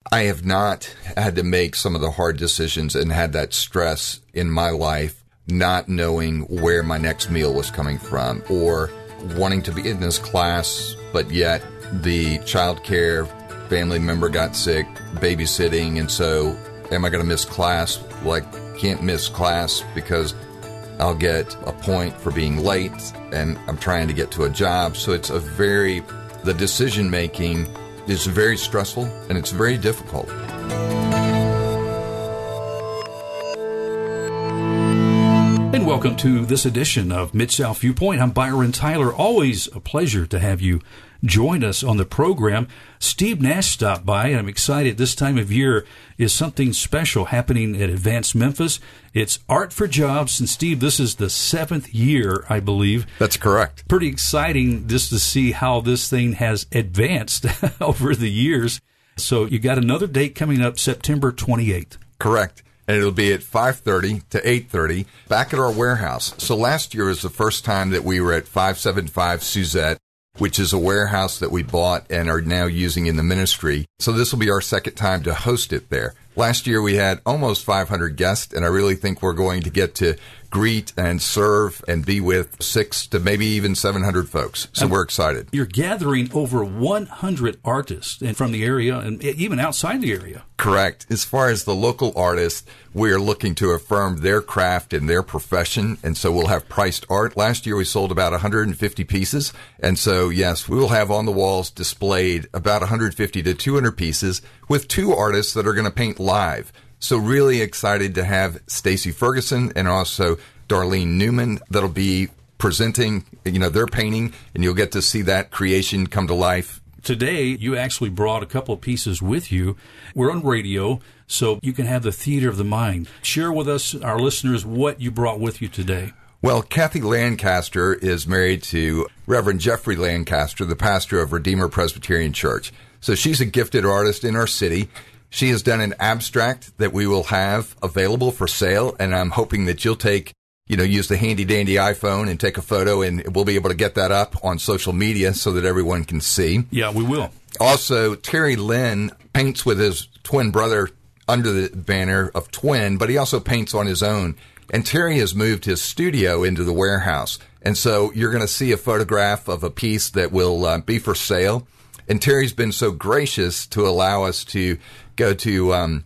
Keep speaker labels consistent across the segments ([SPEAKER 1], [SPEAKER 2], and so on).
[SPEAKER 1] I have not had to make some of the hard decisions and had that stress in my life, not knowing where my next meal was coming from or wanting to be in this class, but yet the child care family member got sick, babysitting, and so am I going to miss class? Well, I can't miss class because I'll get a point for being late and I'm trying to get to a job. So it's the decision making is very stressful and it's very difficult.
[SPEAKER 2] And welcome to this edition of Mid-South Viewpoint. I'm Byron Tyler. Always a pleasure to have you join us on the program. Steve Nash stopped by, and I'm excited. This time of year is something special happening at Advance Memphis. It's Art for Jobs, and Steve, this is the 7th year, I believe.
[SPEAKER 1] That's correct.
[SPEAKER 2] Pretty exciting just to see how this thing has advanced over the years. So you got another date coming up, September 28th.
[SPEAKER 1] Correct. And it'll be at 5:30 to 8:30 back at our warehouse. So last year was the first time that we were at 575 Suzette, which is a warehouse that we bought and are now using in the ministry. So this will be our second time to host it there. Last year we had almost 500 guests, and I really think we're going to get to greet and serve and be with 600 to maybe even 700 folks. So we're excited.
[SPEAKER 2] You're gathering over 100 artists and from the area and even outside the area.
[SPEAKER 1] Correct. As far as the local artists, we are looking to affirm their craft and their profession, and so we'll have priced art. Last year we sold about 150 pieces, and so yes, we will have on the walls displayed about 150 to 200 pieces with 2 artists that are going to paint live. So really excited to have Stacy Ferguson and also Darlene Newman that'll be presenting, their painting, and you'll get to see that creation come to life.
[SPEAKER 2] Today, you actually brought a couple of pieces with you. We're on radio, so you can have the theater of the mind. Share with us, our listeners, what you brought with you today.
[SPEAKER 1] Well, Kathy Lancaster is married to Reverend Jeffrey Lancaster, the pastor of Redeemer Presbyterian Church. So she's a gifted artist in our city. She has done an abstract that we will have available for sale, and I'm hoping that you'll use the handy-dandy iPhone and take a photo, and we'll be able to get that up on social media so that everyone can see.
[SPEAKER 2] Yeah, we will.
[SPEAKER 1] Also, Terry Lynn paints with his twin brother under the banner of Twin, but he also paints on his own. And Terry has moved his studio into the warehouse. And so you're going to see a photograph of a piece that will be for sale. And Terry's been so gracious to allow us to go to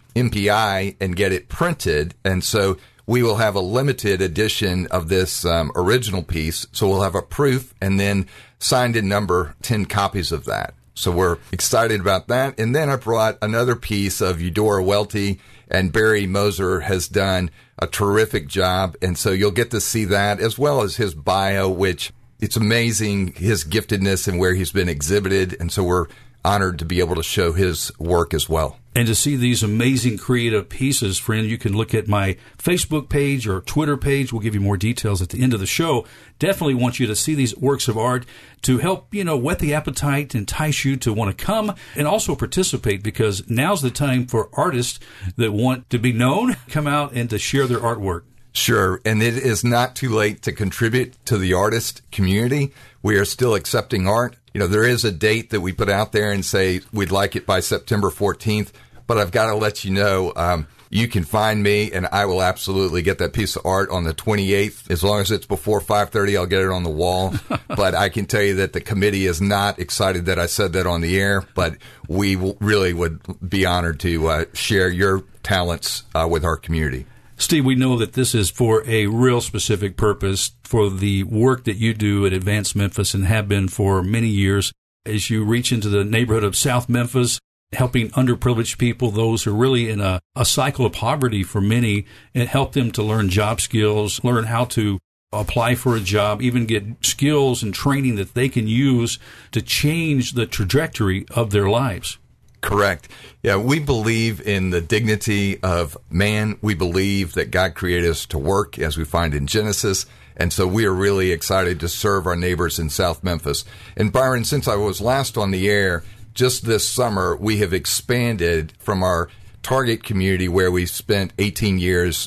[SPEAKER 1] MPI and get it printed. And so we will have a limited edition of this original piece. So we'll have a proof and then signed in number 10 copies of that. So we're excited about that. And then I brought another piece of Eudora Welty, and Barry Moser has done a terrific job. And so you'll get to see that as well as his bio, which it's amazing his giftedness and where he's been exhibited. And so we're honored to be able to show his work as well.
[SPEAKER 2] And to see these amazing creative pieces, friend, you can look at my Facebook page or Twitter page. We'll give you more details at the end of the show. Definitely want you to see these works of art to help, whet the appetite, entice you to want to come and also participate, because now's the time for artists that want to be known, come out and to share their artwork.
[SPEAKER 1] Sure, and it is not too late to contribute to the artist community. We are still accepting art. There is a date that we put out there and say we'd like it by September 14th, but I've got to let you know, you can find me, and I will absolutely get that piece of art on the 28th. As long as it's before 5:30, I'll get it on the wall. But I can tell you that the committee is not excited that I said that on the air, but we really would be honored to share your talents with our community.
[SPEAKER 2] Steve, we know that this is for a real specific purpose, for the work that you do at Advance Memphis and have been for many years as you reach into the neighborhood of South Memphis, helping underprivileged people, those who are really in a cycle of poverty for many, and help them to learn job skills, learn how to apply for a job, even get skills and training that they can use to change the trajectory of their lives.
[SPEAKER 1] Correct. Yeah, we believe in the dignity of man. We believe that God created us to work, as we find in Genesis. And so we are really excited to serve our neighbors in South Memphis. And Byron, since I was last on the air, just this summer, we have expanded from our target community where we spent 18 years,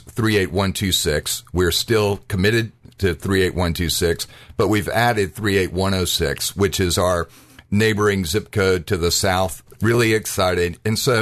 [SPEAKER 1] 38126. We're still committed to 38126, but we've added 38106, which is our neighboring zip code to the south. Really excited. And so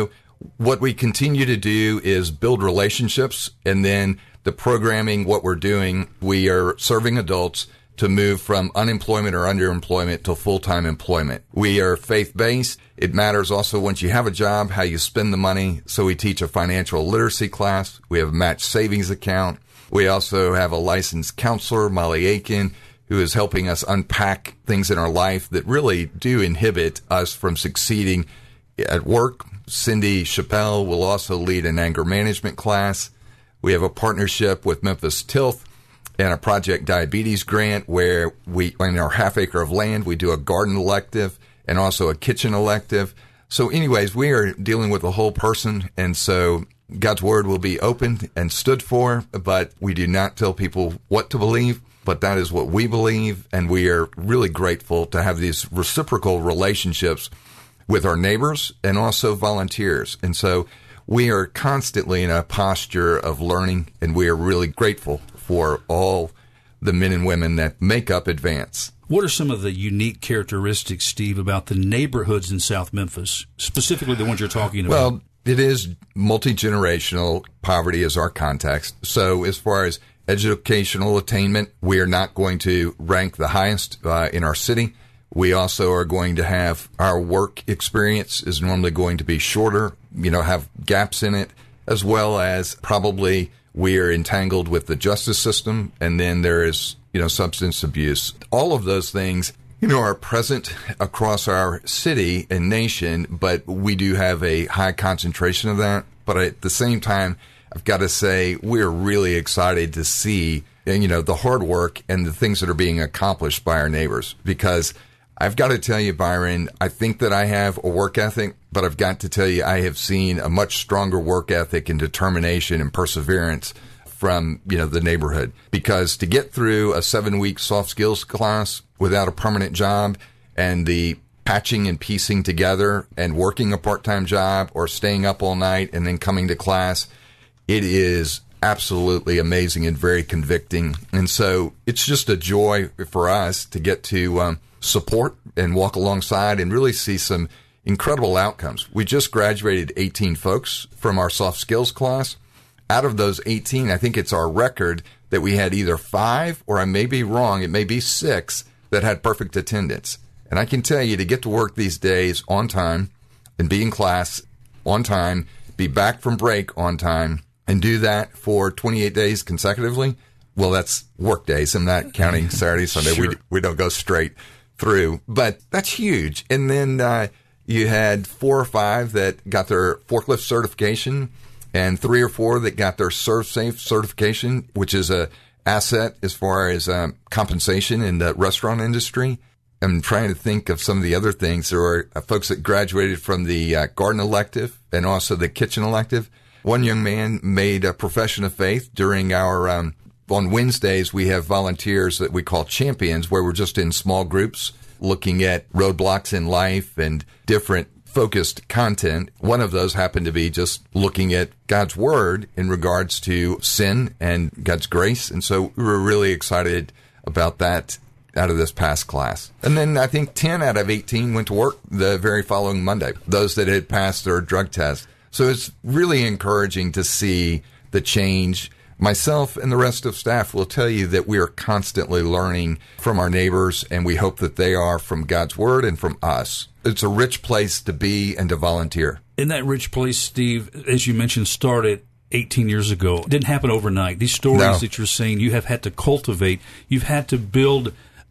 [SPEAKER 1] what we continue to do is build relationships, and then the programming, what we're doing, we are serving adults to move from unemployment or underemployment to full-time employment. We are faith-based. It matters also once you have a job, how you spend the money. So we teach a financial literacy class. We have a match savings account. We also have a licensed counselor, Molly Aiken, who is helping us unpack things in our life that really do inhibit us from succeeding at work. Cindy Chappelle will also lead an anger management class. We have a partnership with Memphis Tilth and a Project Diabetes grant where we, in our half acre of land, we do a garden elective and also a kitchen elective. So anyways, we are dealing with the whole person. And so God's word will be opened and stood for, but we do not tell people what to believe, but that is what we believe. And we are really grateful to have these reciprocal relationships with our neighbors and also volunteers. And so we are constantly in a posture of learning, and we are really grateful for all the men and women that make up Advance.
[SPEAKER 2] What are some of the unique characteristics, Steve, about the neighborhoods in South Memphis, specifically the ones you're talking about?
[SPEAKER 1] Well, it is multi-generational. Poverty is our context. So as far as educational attainment, we are not going to rank the highest in our city. We also are going to have our work experience is normally going to be shorter, have gaps in it, as well as probably we are entangled with the justice system, and then there is, substance abuse. All of those things, are present across our city and nation, but we do have a high concentration of that. But at the same time, I've got to say, we're really excited to see, the hard work and the things that are being accomplished by our neighbors, because I've got to tell you, Byron, I think that I have a work ethic, but I've got to tell you, I have seen a much stronger work ethic and determination and perseverance from, the neighborhood. Because to get through a 7-week soft skills class without a permanent job and the patching and piecing together and working a part-time job or staying up all night and then coming to class, it is absolutely amazing and very convicting. And so it's just a joy for us to get to support and walk alongside and really see some incredible outcomes. We just graduated 18 folks from our soft skills class. Out of those 18, I think it's our record that we had either 5, or I may be wrong, it may be 6 that had perfect attendance. And I can tell you, to get to work these days on time and be in class on time, be back from break on time, and do that for 28 days consecutively, well, that's work days. I'm not counting Saturday, Sunday.
[SPEAKER 2] Sure.
[SPEAKER 1] We don't go straight through, but that's huge. And then you had 4 or 5 that got their forklift certification, and 3 or 4 that got their ServSafe certification, which is a asset as far as compensation in the restaurant industry. I'm trying to think of some of the other things. There were folks that graduated from the garden elective and also the kitchen elective. One young man made a profession of faith during our on Wednesdays, we have volunteers that we call champions, where we're just in small groups looking at roadblocks in life and different focused content. One of those happened to be just looking at God's word in regards to sin and God's grace. And so we were really excited about that out of this past class. And then I think 10 out of 18 went to work the very following Monday, those that had passed their drug test. So it's really encouraging to see the change. Myself and the rest of staff will tell you that we are constantly learning from our neighbors, and we hope that they are from God's word and from us. It's a rich place to be and to volunteer.
[SPEAKER 2] In that rich place, Steve, as you mentioned, started 18 years ago. It didn't happen overnight. These stories that you're saying you have had to cultivate, you've had to build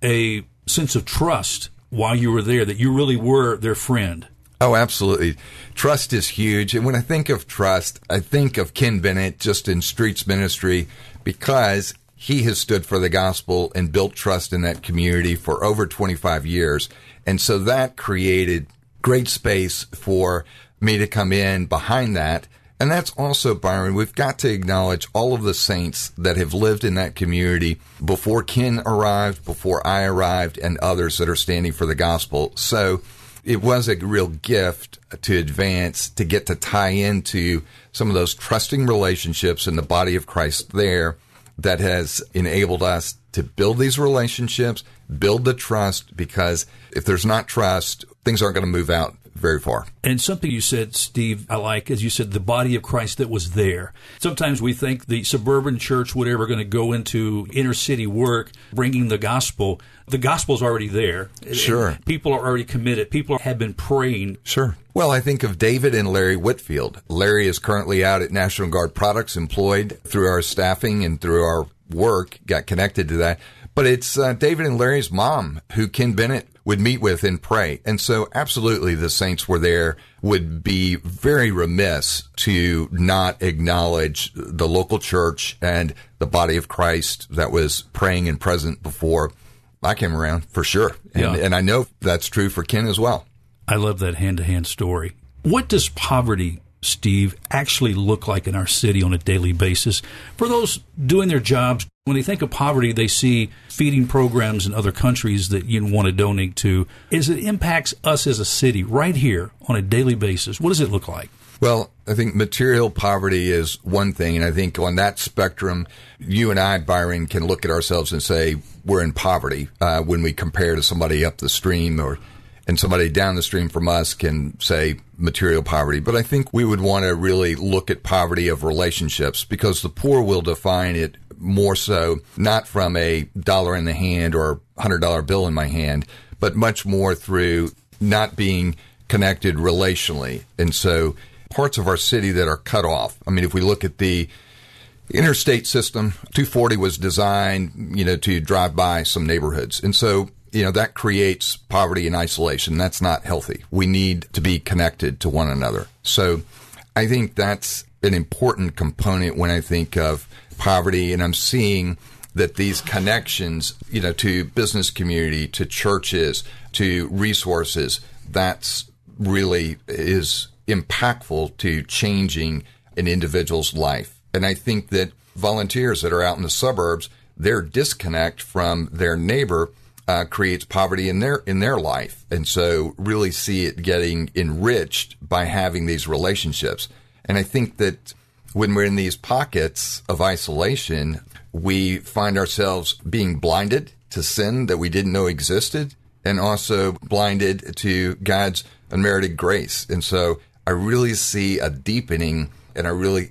[SPEAKER 2] a sense of trust while you were there, that you really were their friend.
[SPEAKER 1] Oh, absolutely. Trust is huge. And when I think of trust, I think of Ken Bennett just in Streets Ministry, because he has stood for the gospel and built trust in that community for over 25 years. And so that created great space for me to come in behind that. And that's also, Byron, we've got to acknowledge all of the saints that have lived in that community before Ken arrived, before I arrived, and others that are standing for the gospel. So it was a real gift to Advance to get to tie into some of those trusting relationships in the body of Christ there that has enabled us to build these relationships, build the trust, because if there's not trust, things aren't going to move out very far.
[SPEAKER 2] And something you said, Steve, I like, as you said, the body of Christ that was there. Sometimes we think the suburban church would ever going to go into inner city work, bringing the gospel. The gospel's already there.
[SPEAKER 1] Sure.
[SPEAKER 2] People are already committed. People have been praying.
[SPEAKER 1] Sure. Well, I think of David and Larry Whitfield. Larry is currently out at National Guard Products, employed through our staffing and through our work, got connected to that. But it's David and Larry's mom who Ken Bennett would meet with and pray. And so absolutely the saints were there. Would be very remiss to not acknowledge the local church and the body of Christ that was praying and present before I came around, for sure. And I know that's true for Ken as well.
[SPEAKER 2] I love that hand-to-hand story. What does poverty, Steve, actually look like in our city on a daily basis? For those doing their jobs, when they think of poverty, they see feeding programs in other countries that you want to donate to. As it impacts us as a city right here on a daily basis, what does it look like?
[SPEAKER 1] Well, I think material poverty is one thing, and I think on that spectrum, you and I, Byron, can look at ourselves and say we're in poverty when we compare to somebody up the stream, and somebody down the stream from us can say material poverty. But I think we would want to really look at poverty of relationships, because the poor will define it more so not from a dollar in the hand or $100 bill in my hand, but much more through not being connected relationally. And so parts of our city that are cut off. I mean, if we look at the interstate system, 240 was designed, to drive by some neighborhoods. And so, that creates poverty and isolation. That's not healthy. We need to be connected to one another. So I think that's an important component when I think of poverty. And I'm seeing that these connections, to business community, to churches, to resources, that's really is impactful to changing an individual's life. And I think that volunteers that are out in the suburbs, their disconnect from their neighbor creates poverty in their life. And so really see it getting enriched by having these relationships. And I think that when we're in these pockets of isolation, we find ourselves being blinded to sin that we didn't know existed, and also blinded to God's unmerited grace. And so I really see a deepening, and I really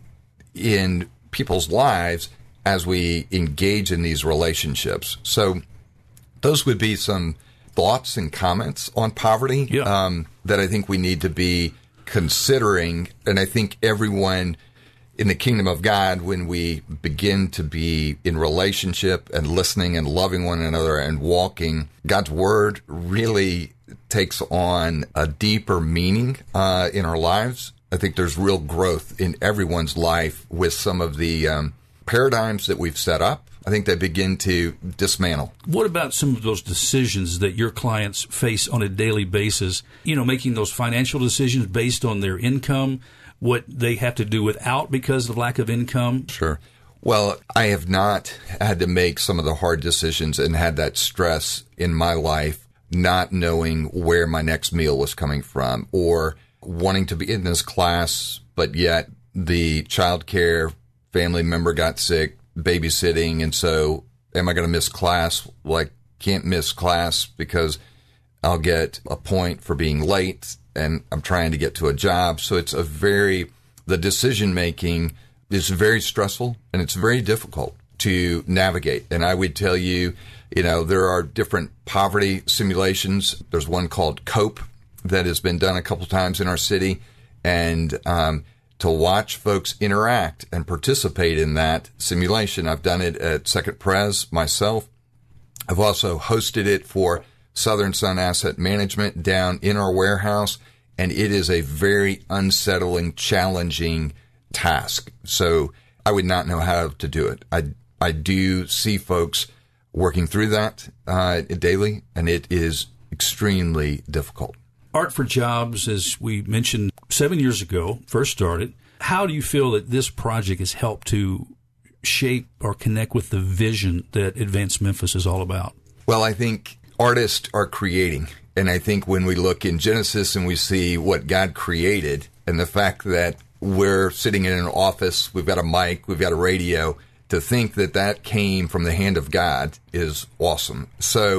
[SPEAKER 1] in people's lives as we engage in these relationships. So those would be some thoughts and comments on poverty that I think we need to be considering. And I think everyone in the kingdom of God, when we begin to be in relationship and listening and loving one another and walking, God's word really takes on a deeper meaning in our lives. I think there's real growth in everyone's life with some of the paradigms that we've set up. I think they begin to dismantle.
[SPEAKER 2] What about some of those decisions that your clients face on a daily basis? Making those financial decisions based on their income, what they have to do without because of lack of income?
[SPEAKER 1] Sure. Well, I have not had to make some of the hard decisions and had that stress in my life, not knowing where my next meal was coming from, or wanting to be in this class, but yet the child care family member got sick, babysitting, and so am I going to miss class? Well, I can't miss class because I'll get a point for being late, and I'm trying to get to a job. So it's the decision making is very stressful, and it's very difficult to navigate. And I would tell you, there are different poverty simulations. There's one called COPE that has been done a couple times in our city, and to watch folks interact and participate in that simulation. I've done it at Second Pres myself. I've also hosted it for Southern Sun Asset Management down in our warehouse, and it is a very unsettling, challenging task. So I would not know how to do it. I do see folks working through that daily, and it is extremely difficult.
[SPEAKER 2] Art for Jobs, as we mentioned 7 years ago, first started. How do you feel that this project has helped to shape or connect with the vision that Advance Memphis is all about?
[SPEAKER 1] Well, I think artists are creating. And I think when we look in Genesis and we see what God created, and the fact that we're sitting in an office, we've got a mic, we've got a radio, to think that came from the hand of God is awesome. So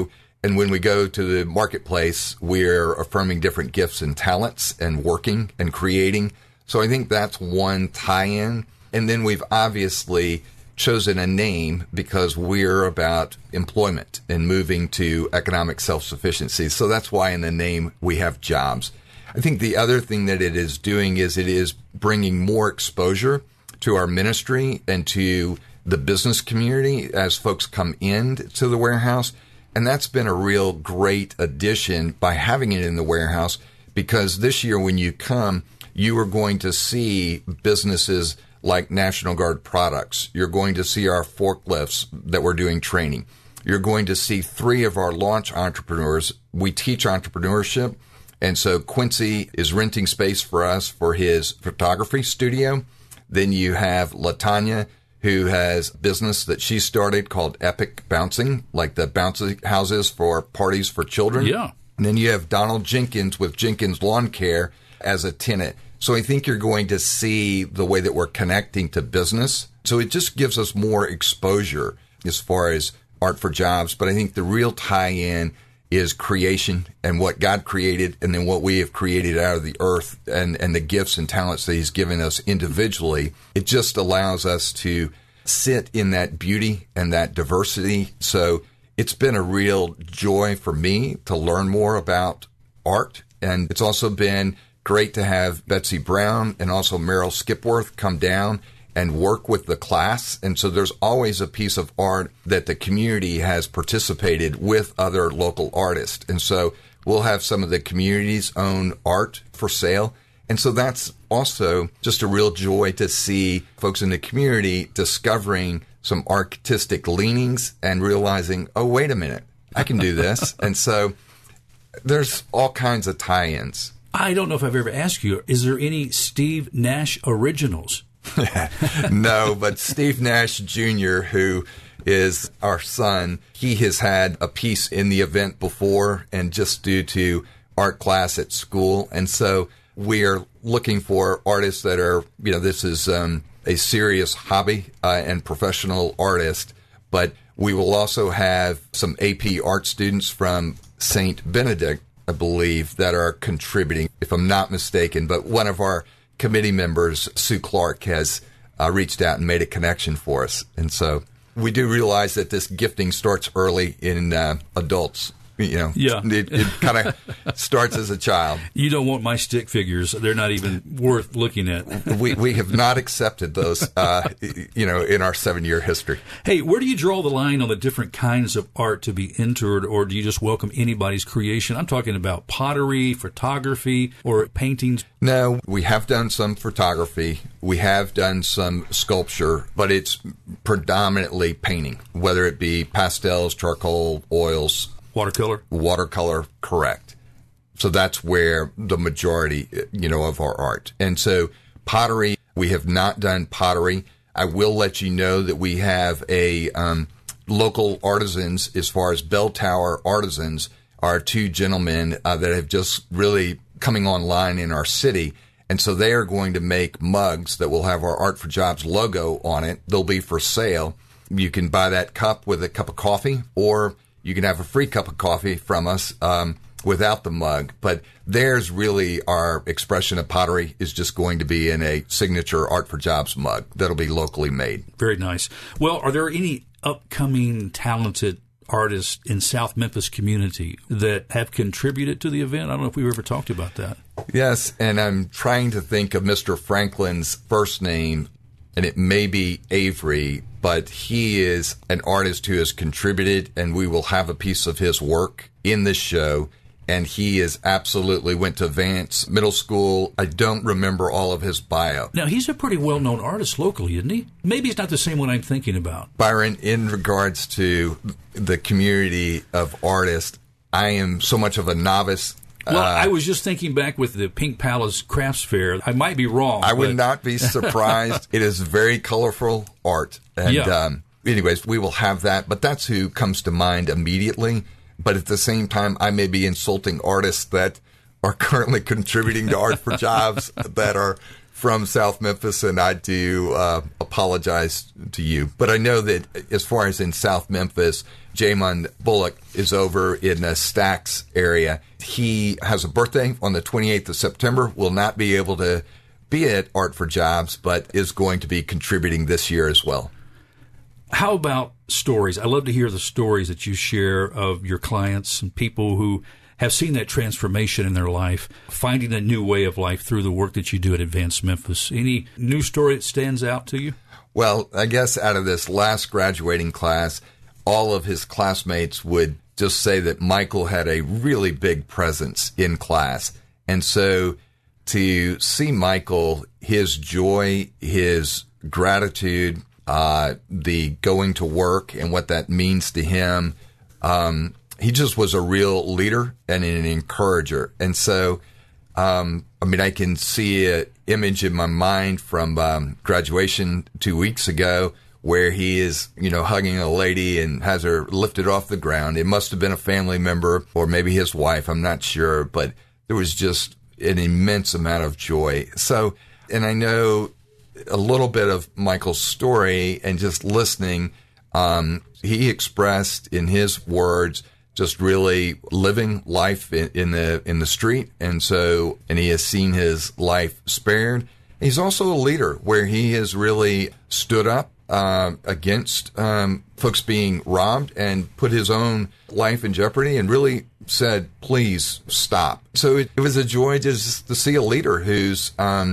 [SPEAKER 1] And when we go to the marketplace, we're affirming different gifts and talents and working and creating. So I think that's one tie-in. And then we've obviously chosen a name because we're about employment and moving to economic self-sufficiency. So that's why in the name we have jobs. I think the other thing that it is doing is it is bringing more exposure to our ministry and to the business community as folks come in to the warehouse. And that's been a real great addition by having it in the warehouse, because this year when you come, you are going to see businesses like National Guard Products. You're going to see our forklifts that we're doing training. You're going to see 3 of our launch entrepreneurs. We teach entrepreneurship. And so Quincy is renting space for us for his photography studio. Then you have LaTanya, who has a business that she started called Epic Bouncing, like the bouncy houses for parties for children.
[SPEAKER 2] Yeah.
[SPEAKER 1] And then you have Donald Jenkins with Jenkins Lawn Care as a tenant. So I think you're going to see the way that we're connecting to business. So it just gives us more exposure as far as Art for Jobs. But I think the real tie-in is creation and what God created, and then what we have created out of the earth, and the gifts and talents that he's given us individually. It just allows us to sit in that beauty and that diversity. So it's been a real joy for me to learn more about art. And it's also been great to have Betsy Brown and also Meryl Skipworth come down and work with the class. And so there's always a piece of art that the community has participated with other local artists. And so we'll have some of the community's own art for sale. And so that's also just a real joy to see folks in the community discovering some artistic leanings and realizing, oh, wait a minute, I can do this. And so there's all kinds of tie-ins.
[SPEAKER 2] I don't know if I've ever asked you, is there any Steve Nash originals?
[SPEAKER 1] No, but Steve Nash Jr., who is our son, he has had a piece in the event before, and just due to art class at school. And so we are looking for artists that are, this is a serious hobby and professional artist, but we will also have some AP art students from St. Benedict, I believe, that are contributing, if I'm not mistaken. But one of our committee members, Sue Clark, has reached out and made a connection for us. And so we do realize that this gifting starts early in adults.
[SPEAKER 2] Yeah.
[SPEAKER 1] It kind of starts as a child.
[SPEAKER 2] You don't want my stick figures. They're not even worth looking at.
[SPEAKER 1] We have not accepted those, in our 7-year history.
[SPEAKER 2] Hey, where do you draw the line on the different kinds of art to be entered, or do you just welcome anybody's creation? I'm talking about pottery, photography, or paintings.
[SPEAKER 1] No, we have done some photography. We have done some sculpture, but it's predominantly painting, whether it be pastels, charcoal, oils. Watercolor, correct. So that's where the majority, of our art. And so pottery, we have not done pottery. I will let you know that we have a local artisans, as far as Bell Tower Artisans, are 2 gentlemen that have just really coming online in our city. And so they are going to make mugs that will have our Art for Jobs logo on it. They'll be for sale. You can buy that cup with a cup of coffee, or you can have a free cup of coffee from us without the mug. But theirs really, our expression of pottery is just going to be in a signature Art for Jobs mug that'll be locally made.
[SPEAKER 2] Very nice. Well, are there any upcoming talented artists in South Memphis community that have contributed to the event? I don't know if we've ever talked about that.
[SPEAKER 1] Yes, and I'm trying to think of Mr. Franklin's first name, and it may be Avery, but he is an artist who has contributed, and we will have a piece of his work in this show. And he is absolutely went to Vance Middle School. I don't remember all of his bio.
[SPEAKER 2] Now, he's a pretty well-known artist locally, isn't he? Maybe he's not the same one I'm thinking about.
[SPEAKER 1] Byron, in regards to the community of artists, I am so much of a novice.
[SPEAKER 2] Well, I was just thinking back with the Pink Palace Crafts Fair. I might be wrong.
[SPEAKER 1] I would not be surprised. It is very colorful art. And anyways, we will have that. But that's who comes to mind immediately. But at the same time, I may be insulting artists that are currently contributing to Art for Jobs that are from South Memphis, and I do apologize to you. But I know that as far as in South Memphis, Jamon Bullock is over in the Stacks area. He has a birthday on the 28th of September, will not be able to be at Art for Jobs, but is going to be contributing this year as well.
[SPEAKER 2] How about stories? I love to hear the stories that you share of your clients and people who have seen that transformation in their life, finding a new way of life through the work that you do at Advanced Memphis. Any new story that stands out to you?
[SPEAKER 1] Well, I guess out of this last graduating class, all of his classmates would just say that Michael had a really big presence in class. And so to see Michael, his joy, his gratitude, the going to work and what that means to him, he just was a real leader and an encourager. And so, I can see an image in my mind from graduation 2 weeks ago where he is, hugging a lady and has her lifted off the ground. It must have been a family member or maybe his wife. I'm not sure, but there was just an immense amount of joy. So, and I know a little bit of Michael's story, and just listening, he expressed in his words just really living life in the street, and he has seen his life spared. He's also a leader where he has really stood up against folks being robbed and put his own life in jeopardy and really said, please stop. So it was a joy just to see a leader who's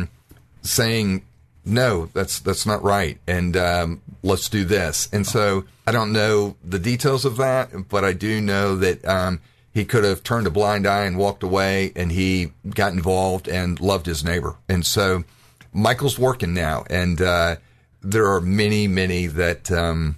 [SPEAKER 1] saying, no, that's not right, and let's do this. And so I don't know the details of that, but I do know that he could have turned a blind eye and walked away, and he got involved and loved his neighbor. And so Michael's working now, and there are many, many that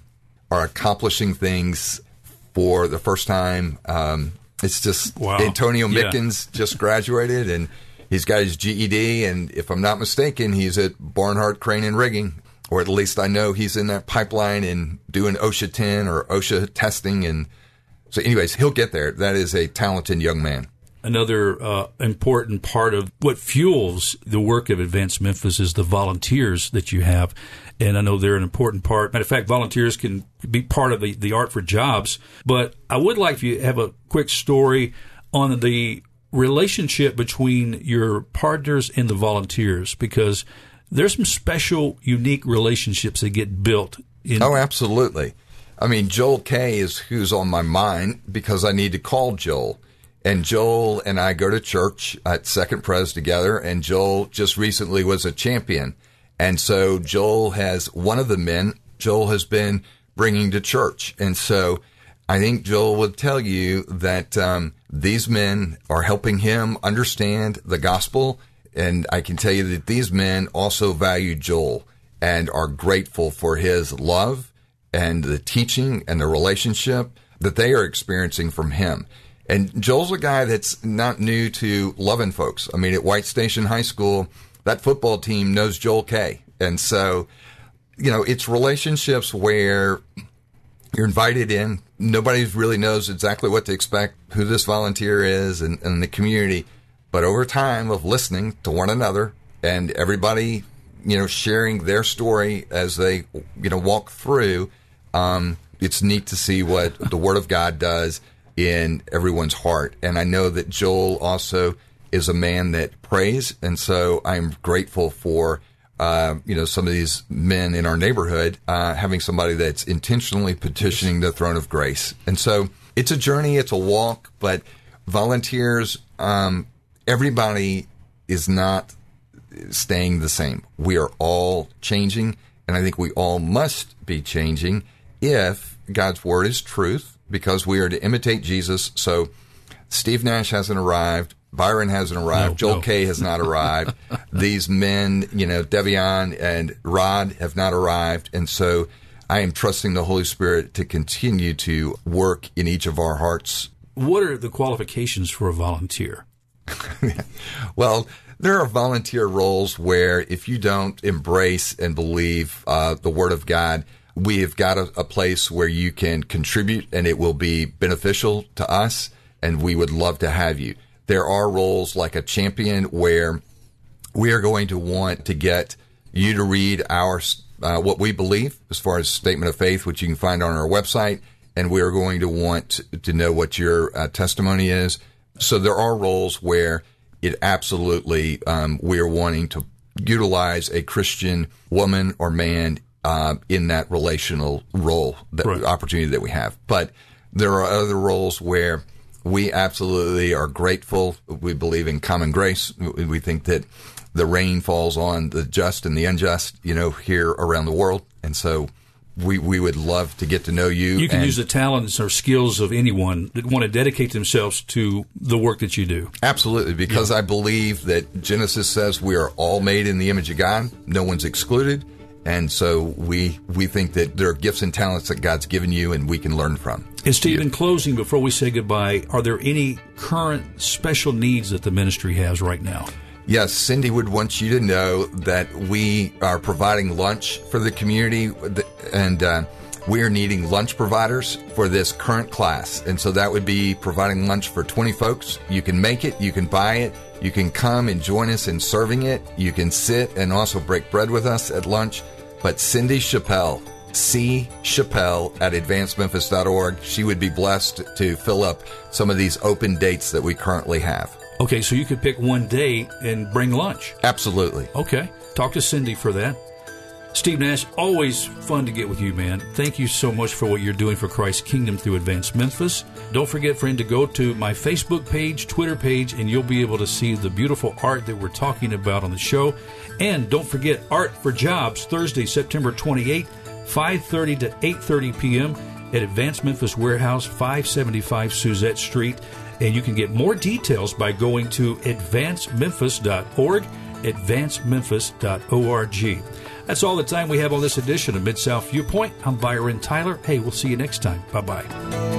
[SPEAKER 1] are accomplishing things for the first time. It's just wow. Antonio Mickens just graduated, and he's got his GED, and if I'm not mistaken, he's at Barnhart Crane and Rigging, or at least I know he's in that pipeline and doing OSHA 10 or OSHA testing. And so anyways, he'll get there. That is a talented young man.
[SPEAKER 2] Another important part of what fuels the work of Advanced Memphis is the volunteers that you have. And I know they're an important part. Matter of fact, volunteers can be part of the Art for Jobs. But I would like for you to have a quick story on the relationship between your partners and the volunteers, because there's some special, unique relationships that get built.
[SPEAKER 1] Oh, absolutely. I mean, Joel Kay is who's on my mind because I need to call Joel. And Joel and I go to church at Second Pres together, and Joel just recently was a champion. And so Joel has one of the men Joel has been bringing to church. And so I think Joel would tell you that these men are helping him understand the gospel. And I can tell you that these men also value Joel and are grateful for his love and the teaching and the relationship that they are experiencing from him. And Joel's a guy that's not new to loving folks. I mean, at White Station High School, that football team knows Joel Kay. And so, it's relationships where you're invited in. Nobody really knows exactly what to expect, who this volunteer is and the community. But over time of listening to one another and everybody, sharing their story as they, walk through, it's neat to see what the Word of God does in everyone's heart. And I know that Joel also is a man that prays. And so I'm grateful for, some of these men in our neighborhood, having somebody that's intentionally petitioning the throne of grace. And so it's a journey, it's a walk, but volunteers, everybody is not staying the same. We are all changing, and I think we all must be changing if God's word is truth, because we are to imitate Jesus. So Steve Nash hasn't arrived. Byron hasn't arrived. Joel Kay has not arrived. These men, Devion and Rod have not arrived. And so I am trusting the Holy Spirit to continue to work in each of our hearts.
[SPEAKER 2] What are the qualifications for a volunteer?
[SPEAKER 1] Well, there are volunteer roles where if you don't embrace and believe the Word of God, we have got a place where you can contribute and it will be beneficial to us, and we would love to have you. There are roles like a champion where we are going to want to get you to read our what we believe as far as statement of faith, which you can find on our website, and we are going to want to know what your testimony is. So there are roles where it absolutely we are wanting to utilize a Christian woman or man in that relational role, that opportunity that we have. But there are other roles where we absolutely are grateful. We believe in common grace. We think that the rain falls on the just and the unjust, here around the world. And so we would love to get to know you.
[SPEAKER 2] You can use the talents or skills of anyone that want to dedicate themselves to the work that you do.
[SPEAKER 1] Absolutely, because I believe that Genesis says we are all made in the image of God. No one's excluded. And so we think that there are gifts and talents that God's given you and we can learn from.
[SPEAKER 2] And Steve, in closing, before we say goodbye, are there any current special needs that the ministry has right now?
[SPEAKER 1] Yes, Cindy would want you to know that we are providing lunch for the community, and we are needing lunch providers for this current class. And so that would be providing lunch for 20 folks. You can make it, you can buy it, you can come and join us in serving it. You can sit and also break bread with us at lunch. But Cindy Chappell, C. Chappell at advancedmemphis.org, she would be blessed to fill up some of these open dates that we currently have.
[SPEAKER 2] Okay, so you could pick one day and bring lunch.
[SPEAKER 1] Absolutely.
[SPEAKER 2] Okay, talk to Cindy for that. Steve Nash, always fun to get with you, man. Thank you so much for what you're doing for Christ's Kingdom through Advanced Memphis. Don't forget, friend, to go to my Facebook page, Twitter page, and you'll be able to see the beautiful art that we're talking about on the show. And don't forget Art for Jobs, Thursday, September 28th, 5:30 to 8:30 p.m. at Advanced Memphis Warehouse, 575 Suzette Street. And you can get more details by going to advancedmemphis.org, advancedmemphis.org. That's all the time we have on this edition of Mid-South Viewpoint. I'm Byron Tyler. Hey, we'll see you next time. Bye-bye.